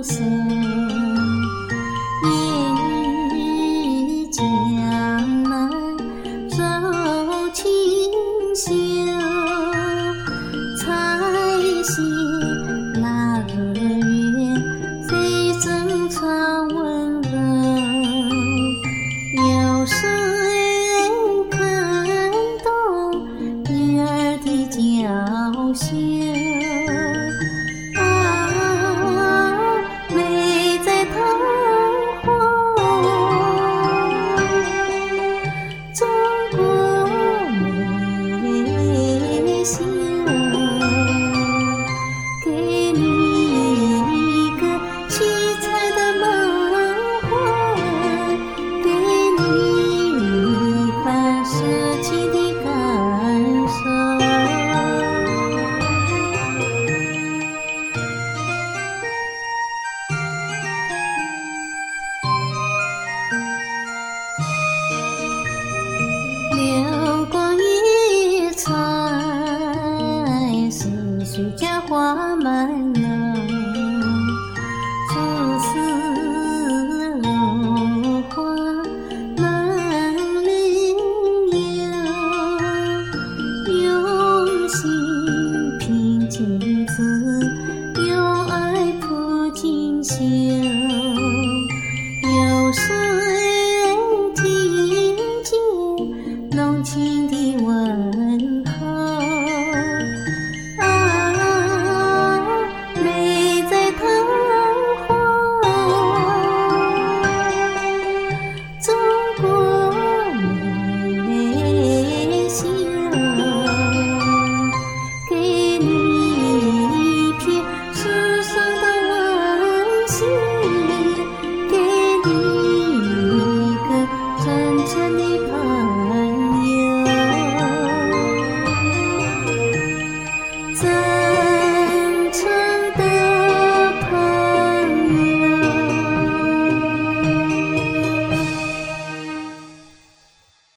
色，烟雨江南柔情秀，彩写那日月，谁正传温柔？有谁看懂女儿的娇羞？美在桃花，中国美秀，给你一个七彩的梦幻，给你一番诗情的感受。流光溢彩，似水家花满楼。初似落花满林游，用心品景字，用爱谱锦绣。